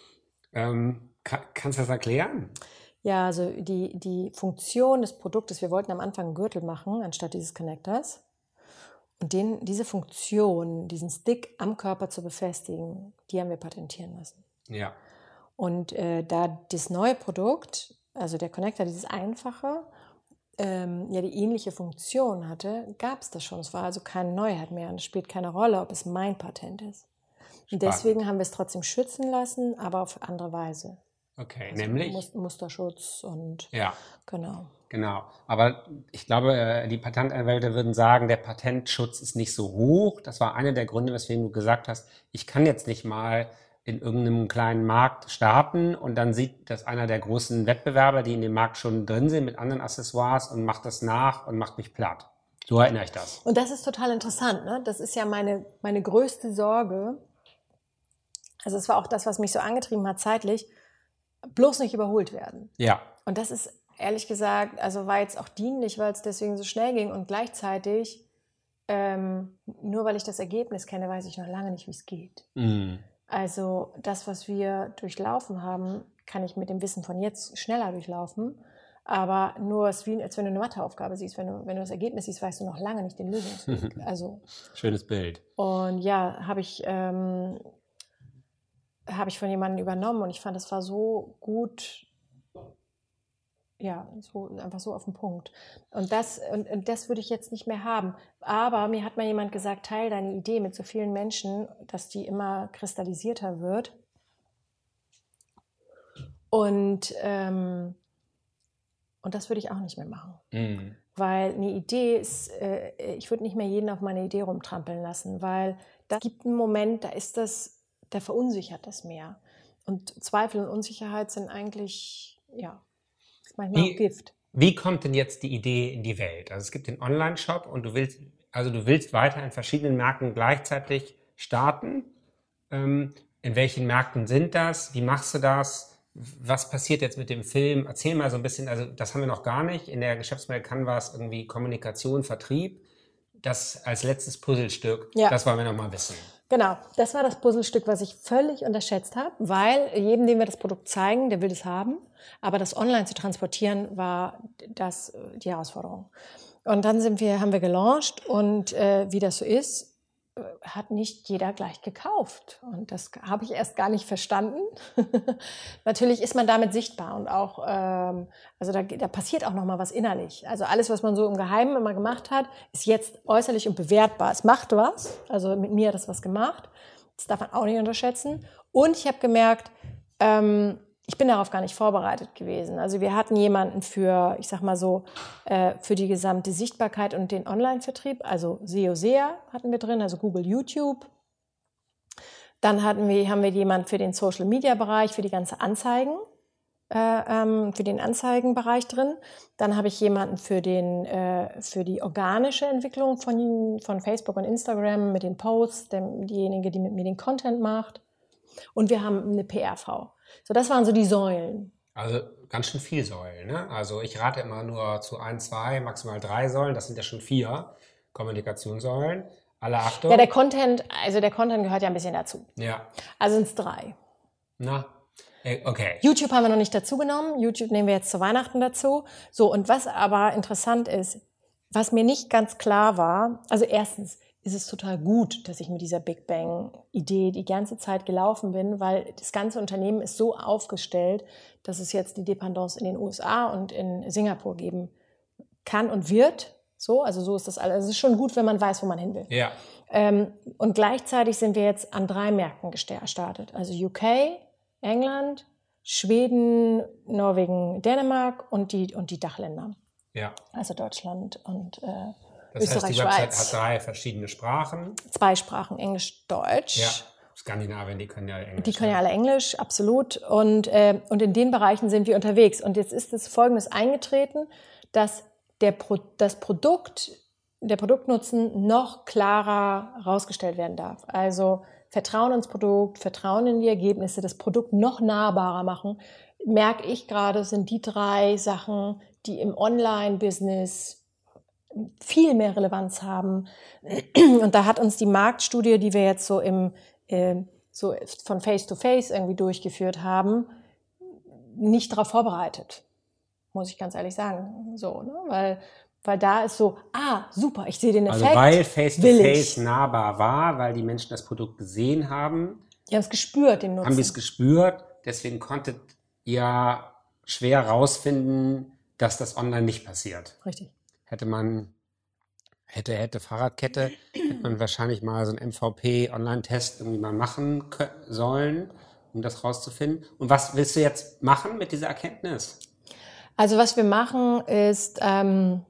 Ähm, kann, kannst du das erklären? Ja, also die, die Funktion des Produktes, wir wollten am Anfang einen Gürtel machen, anstatt dieses Connectors. Und den, diese Funktion, diesen Stick am Körper zu befestigen, die haben wir patentieren lassen. Ja. Und äh, da das neue Produkt, also der Connector, dieses einfache, ähm, ja die ähnliche Funktion hatte, gab es das schon. Es war also keine Neuheit mehr und es spielt keine Rolle, ob es mein Patent ist. Und deswegen haben wir es trotzdem schützen lassen, aber auf andere Weise. Okay, Also nämlich? Mus- Musterschutz und Ja, genau. genau. Aber ich glaube, äh, die Patentanwälte würden sagen, der Patentschutz ist nicht so hoch. Das war einer der Gründe, weswegen du gesagt hast, ich kann jetzt nicht mal in irgendeinem kleinen Markt starten und dann sieht das einer der großen Wettbewerber, die in dem Markt schon drin sind, mit anderen Accessoires und macht das nach und macht mich platt. So erinnere ich das. Und das ist total interessant, ne? Das ist ja meine, meine größte Sorge. Also es war auch das, was mich so angetrieben hat zeitlich, bloß nicht überholt werden. Ja. Und das ist ehrlich gesagt, also war jetzt auch dienlich, weil es deswegen so schnell ging und gleichzeitig, ähm, nur weil ich das Ergebnis kenne, weiß ich noch lange nicht, wie es geht. Mm. Also das, was wir durchlaufen haben, kann ich mit dem Wissen von jetzt schneller durchlaufen. Aber nur, es ist wie, als wenn du eine Matheaufgabe siehst. Wenn du, wenn du das Ergebnis siehst, weißt du noch lange nicht den Lösungsweg. Also, Schönes Bild. und ja, habe ich, ähm, habe ich von jemandem übernommen und ich fand, das war so gut, ja, so, einfach so auf den Punkt. Und das, und, und das würde ich jetzt nicht mehr haben. Aber mir hat mal jemand gesagt, teil deine Idee mit so vielen Menschen, dass die immer kristallisierter wird. Und, ähm, und das würde ich auch nicht mehr machen. Mm. Weil eine Idee ist, äh, ich würde nicht mehr jeden auf meine Idee rumtrampeln lassen, weil da gibt einen Moment, da ist das, da verunsichert das mehr. Und Zweifel und Unsicherheit sind eigentlich, ja, manchmal Wie, auch Gift. Wie kommt denn jetzt die Idee in die Welt? Also es gibt den Online-Shop und du willst, also du willst weiter in verschiedenen Märkten gleichzeitig starten. Ähm, in welchen Märkten sind das? Wie machst du das? Was passiert jetzt mit dem Film? Erzähl mal so ein bisschen, also das haben wir noch gar nicht. In der Geschäftsmodell Canvas irgendwie Kommunikation, Vertrieb. Das als letztes Puzzlestück, Ja. Das wollen wir noch mal wissen. Genau, das war das Puzzlestück, was ich völlig unterschätzt habe, weil jedem, dem wir das Produkt zeigen, der will das haben. Aber das online zu transportieren, war das die Herausforderung. Und dann sind wir, haben wir gelauncht und äh, wie das so ist, hat nicht jeder gleich gekauft. Und das habe ich erst gar nicht verstanden. Natürlich ist man damit sichtbar und auch, ähm, also da, da passiert auch noch mal was innerlich. Also alles, was man so im Geheimen immer gemacht hat, ist jetzt äußerlich und bewertbar. Es macht was. Also mit mir hat das was gemacht. Das darf man auch nicht unterschätzen. Und ich habe gemerkt, ähm, ich bin darauf gar nicht vorbereitet gewesen. Also wir hatten jemanden für, ich sag mal so, äh, für die gesamte Sichtbarkeit und den Online-Vertrieb. Also S E O, S E A hatten wir drin, also Google, YouTube. Dann hatten wir, haben wir jemanden für den Social-Media-Bereich, für die ganze Anzeigen, äh, ähm, für den Anzeigenbereich drin. Dann habe ich jemanden für, den, äh, für die organische Entwicklung von, von Facebook und Instagram mit den Posts, dem, diejenige, die mit mir den Content macht. Und wir haben eine P R V. So, das waren so die Säulen. Also ganz schön viel Säulen, ne? Also ich rate immer nur zu ein, zwei, maximal drei Säulen. Das sind ja schon vier Kommunikationssäulen. Alle Achtung. Ja, der Content, also der Content gehört ja ein bisschen dazu. Ja. Also sind es drei. Na, okay. YouTube haben wir noch nicht dazu genommen. YouTube nehmen wir jetzt zu Weihnachten dazu. So, und was aber interessant ist, was mir nicht ganz klar war, also erstens, ist es total gut, dass ich mit dieser Big Bang-Idee die ganze Zeit gelaufen bin, weil das ganze Unternehmen ist so aufgestellt, dass es jetzt die Dependance in den U S A und in Singapur geben kann und wird. So, also so ist das alles. Es ist schon gut, wenn man weiß, wo man hin will. Ja. Ähm, und gleichzeitig sind wir jetzt an drei Märkten gestartet. Also U K, England, Schweden, Norwegen, Dänemark und die, und die Dachländer. Ja. Also Deutschland und äh, Das Österreich, heißt, die Website Schweiz. hat drei verschiedene Sprachen. Zwei Sprachen, Englisch, Deutsch. Ja, Skandinavien, die können ja Englisch. Die können ja alle Englisch, absolut. Und, äh, und in den Bereichen sind wir unterwegs. Und jetzt ist es Folgendes eingetreten, dass der Pro, das Produkt, der Produktnutzen noch klarer herausgestellt werden darf. Also Vertrauen ins Produkt, Vertrauen in die Ergebnisse, das Produkt noch nahbarer machen, merke ich gerade, sind die drei Sachen, die im Online-Business viel mehr Relevanz haben. Und da hat uns die Marktstudie, die wir jetzt so im äh, so von Face-to-Face irgendwie durchgeführt haben, nicht darauf vorbereitet, muss ich ganz ehrlich sagen. So, ne? Weil, weil da ist so, ah, super, ich sehe den Effekt. Also weil Face-to-Face nahbar war, weil die Menschen das Produkt gesehen haben. Die haben es gespürt, den Nutzen. Haben die es gespürt, deswegen konntet ihr schwer rausfinden, dass das online nicht passiert. Richtig. Hätte man, hätte, hätte Fahrradkette, hätte man wahrscheinlich mal so einen M V P-Online-Test irgendwie mal machen sollen, um das rauszufinden. Und was willst du jetzt machen mit dieser Erkenntnis? Also was wir machen ist, ähm,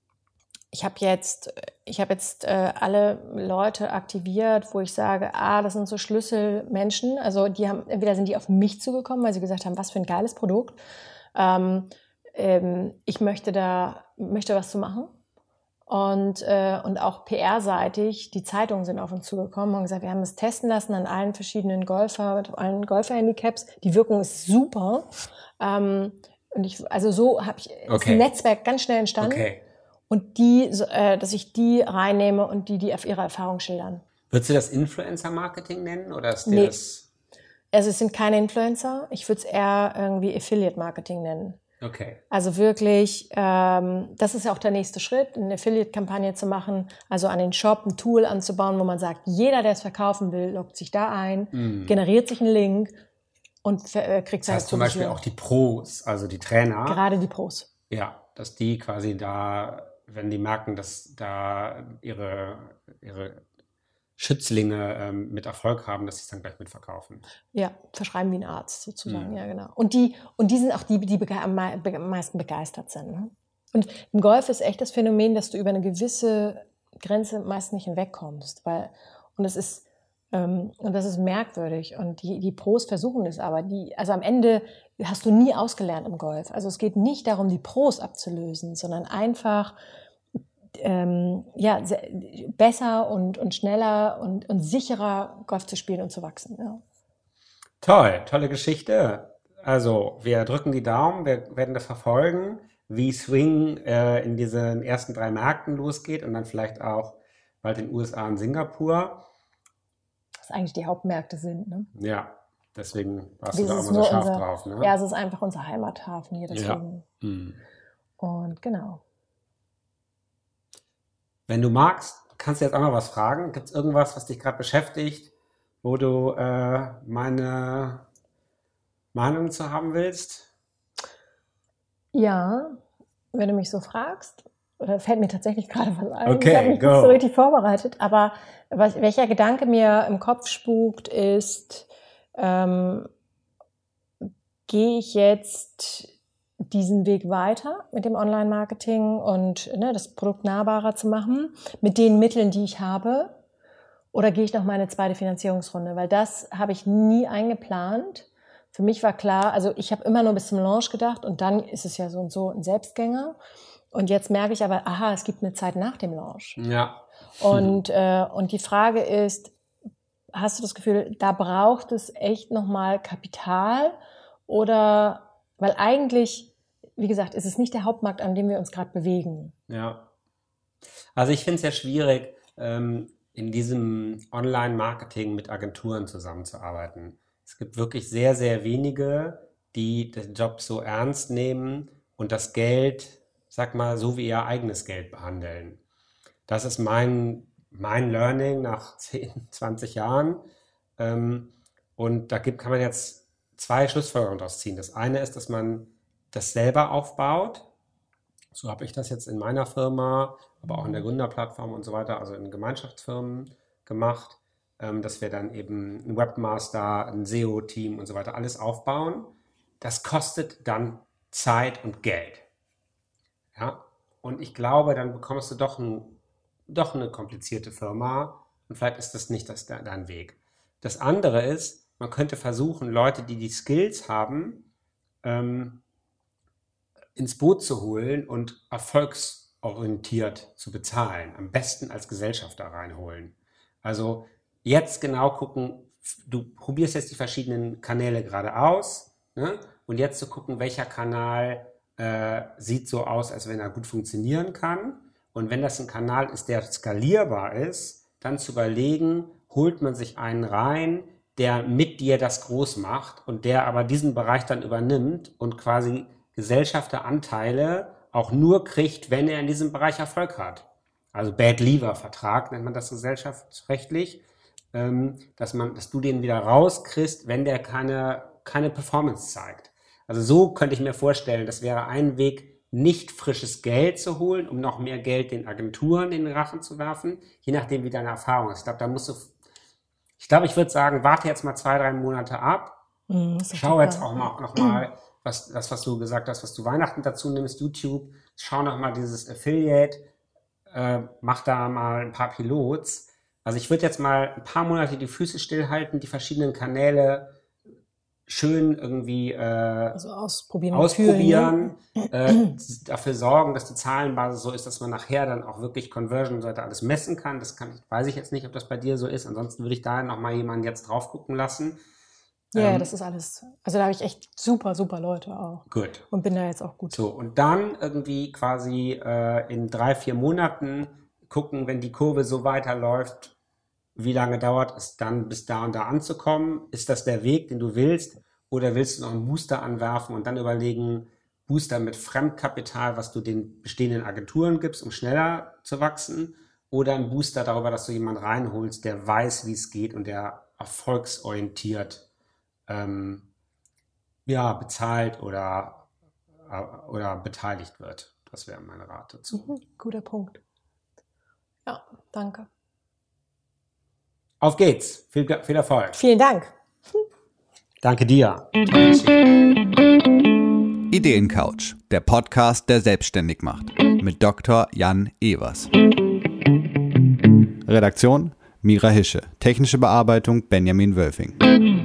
ich habe jetzt, ich habe jetzt äh, alle Leute aktiviert, wo ich sage, ah, das sind so Schlüsselmenschen. Also die haben, entweder sind die auf mich zugekommen, weil sie gesagt haben, was für ein geiles Produkt. Ähm, ähm, ich möchte da, möchte was zu machen. Und, äh, und auch P R-seitig, die Zeitungen sind auf uns zugekommen und gesagt, wir haben es testen lassen an allen verschiedenen Golfer, allen Golfer-Handicaps. Die Wirkung ist super. Ähm, und ich, also so habe ich, okay. Ist ein Netzwerk ganz schnell entstanden. Okay. Und die, äh, dass ich die reinnehme und die, die auf ihre Erfahrung schildern. Würdest du das Influencer-Marketing nennen oder ist dir nee. das? Also es sind keine Influencer. Ich würde es eher irgendwie Affiliate-Marketing nennen. Okay. Also wirklich, ähm, das ist ja auch der nächste Schritt, eine Affiliate-Kampagne zu machen, also an den Shop ein Tool anzubauen, wo man sagt, jeder, der es verkaufen will, loggt sich da ein, mm. generiert sich einen Link und äh, kriegt seine Das heißt zum Beispiel auch die Pros, also die Trainer. Gerade die Pros. Ja, dass die quasi da, wenn die merken, dass da ihre, ihre Schützlinge ähm, mit Erfolg haben, dass sie es dann gleich mitverkaufen. Ja, verschreiben wie ein Arzt sozusagen, Mhm. ja genau. Und die, und die sind auch die, die bege- am meisten begeistert sind. Ne? Und im Golf ist echt das Phänomen, dass du über eine gewisse Grenze meist nicht hinwegkommst, weil, und das ist, ähm, und das ist merkwürdig. Und die, die Pros versuchen das aber, die, also am Ende hast du nie ausgelernt im Golf. Also es geht nicht darum, die Pros abzulösen, sondern einfach, Ähm, ja, sehr, besser und, und schneller und, und sicherer Golf zu spielen und zu wachsen. Ja. Toll, tolle Geschichte. Also wir drücken die Daumen, wir werden das verfolgen, wie Swing äh, in diesen ersten drei Märkten losgeht und dann vielleicht auch bald in den U S A und Singapur. Was eigentlich die Hauptmärkte sind. Ne? Ja, deswegen warst Dieses du da immer so scharf unser, drauf. Ne? Ja, es ist einfach unser Heimathafen hier. Deswegen. Ja. Hm. Und genau. Wenn du magst, kannst du jetzt auch noch was fragen. Gibt es irgendwas, was dich gerade beschäftigt, wo du äh, meine Meinung zu haben willst? Ja, wenn du mich so fragst, äh, fällt mir tatsächlich gerade was ein. Okay, ich habe mich go. nicht so richtig vorbereitet, aber was, welcher Gedanke mir im Kopf spukt, ist, ähm, gehe ich jetzt diesen Weg weiter mit dem Online-Marketing und ne, das Produkt nahbarer zu machen, mit den Mitteln, die ich habe, oder gehe ich noch meine zweite Finanzierungsrunde? Weil das habe ich nie eingeplant. Für mich war klar, also ich habe immer nur bis zum Launch gedacht und dann ist es ja so und so ein Selbstgänger. Und jetzt merke ich aber, aha, es gibt eine Zeit nach dem Launch. Ja. Und, äh, und die Frage ist, hast du das Gefühl, da braucht es echt nochmal Kapital oder... Weil eigentlich, wie gesagt, ist es nicht der Hauptmarkt, an dem wir uns gerade bewegen. Ja. Also ich finde es ja schwierig, ähm, in diesem Online-Marketing mit Agenturen zusammenzuarbeiten. Es gibt wirklich sehr, sehr wenige, die den Job so ernst nehmen und das Geld, sag mal, so wie ihr eigenes Geld behandeln. Das ist mein, mein Learning nach zehn, zwanzig Jahren. Ähm, und da gibt, kann man jetzt zwei Schlussfolgerungen daraus ziehen. Das eine ist, dass man das selber aufbaut. So habe ich das jetzt in meiner Firma, aber auch in der Gründerplattform und so weiter, also in Gemeinschaftsfirmen gemacht, dass wir dann eben ein Webmaster, ein S E O-Team und so weiter alles aufbauen. Das kostet dann Zeit und Geld. Ja? und ich glaube, dann bekommst du doch, ein, doch eine komplizierte Firma und vielleicht ist das nicht das, dein Weg. Das andere ist, man könnte versuchen, Leute, die die Skills haben, ähm, ins Boot zu holen und erfolgsorientiert zu bezahlen. Am besten als Gesellschafter reinholen. Also jetzt genau gucken, du probierst jetzt die verschiedenen Kanäle gerade aus, ne? Und jetzt zu gucken, welcher Kanal äh, sieht so aus, als wenn er gut funktionieren kann. Und wenn das ein Kanal ist, der skalierbar ist, dann zu überlegen, holt man sich einen rein, der mit dir das groß macht und der aber diesen Bereich dann übernimmt und quasi Gesellschafteranteile auch nur kriegt, wenn er in diesem Bereich Erfolg hat. Also Bad Leaver Vertrag nennt man das gesellschaftsrechtlich, ähm, dass man, dass du den wieder rauskriegst, wenn der keine, keine Performance zeigt. Also so könnte ich mir vorstellen, das wäre ein Weg, nicht frisches Geld zu holen, um noch mehr Geld den Agenturen in den Rachen zu werfen, je nachdem, wie deine Erfahrung ist. Ich glaube, da musst du, ich glaube, ich würde sagen, warte jetzt mal zwei, drei Monate ab, mm, schau jetzt auch mal, noch mal, was, das, was du gesagt hast, was du Weihnachten dazu nimmst, YouTube, schau noch mal dieses Affiliate, äh, mach da mal ein paar Pilots. Also ich würde jetzt mal ein paar Monate die Füße stillhalten, die verschiedenen Kanäle schön irgendwie äh, also ausprobieren, ausprobieren äh, dafür sorgen, dass die Zahlenbasis so ist, dass man nachher dann auch wirklich Conversion und so weiter alles messen kann. Das kann, weiß ich jetzt nicht, ob das bei dir so ist. Ansonsten würde ich da nochmal jemanden jetzt drauf gucken lassen. Ja, ähm, das ist alles, also da habe ich echt super, super Leute auch. Gut. Und bin da jetzt auch gut. So, und dann irgendwie quasi äh, in drei, vier Monaten gucken, wenn die Kurve so weiterläuft, wie lange dauert es dann, bis da und da anzukommen? Ist das der Weg, den du willst? Oder willst du noch einen Booster anwerfen und dann überlegen, Booster mit Fremdkapital, was du den bestehenden Agenturen gibst, um schneller zu wachsen? Oder ein Booster darüber, dass du jemanden reinholst, der weiß, wie es geht und der erfolgsorientiert ähm, ja, bezahlt oder, äh, oder beteiligt wird? Das wäre meine Rat dazu. Mhm, guter Punkt. Ja, danke. Auf geht's. Viel, viel Erfolg. Vielen Dank. Danke dir. Ideencouch, der Podcast, der selbstständig macht. Mit Doktor Jan Evers. Redaktion Mira Hische. Technische Bearbeitung Benjamin Wölfing.